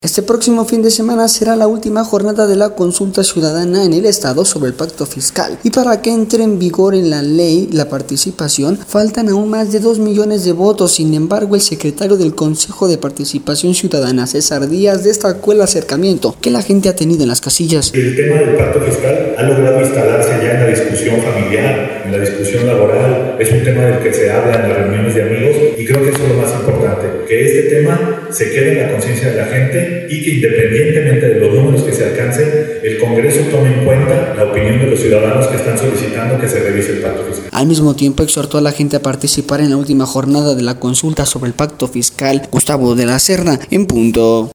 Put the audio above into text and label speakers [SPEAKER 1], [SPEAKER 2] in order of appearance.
[SPEAKER 1] Este próximo fin de semana será la última jornada de la consulta ciudadana en el estado sobre el pacto fiscal, y para que entre en vigor en la ley la participación faltan aún más de 2 millones de votos. Sin embargo, el secretario del Consejo de Participación Ciudadana, César Díaz, destacó el acercamiento que la gente ha tenido en las casillas.
[SPEAKER 2] El tema del pacto fiscal ha logrado instalarse ya en la discusión familiar, en la discusión laboral, es un tema del que se habla en las reuniones de amigos, y creo que eso es lo más importante, que este tema se quede en la conciencia de la gente y que independientemente de los números que se alcancen, el Congreso tome en cuenta la opinión de los ciudadanos que están solicitando que se revise el pacto fiscal.
[SPEAKER 1] Al mismo tiempo, exhortó a la gente a participar en la última jornada de la consulta sobre el pacto fiscal. Gustavo de la Serna, en punto.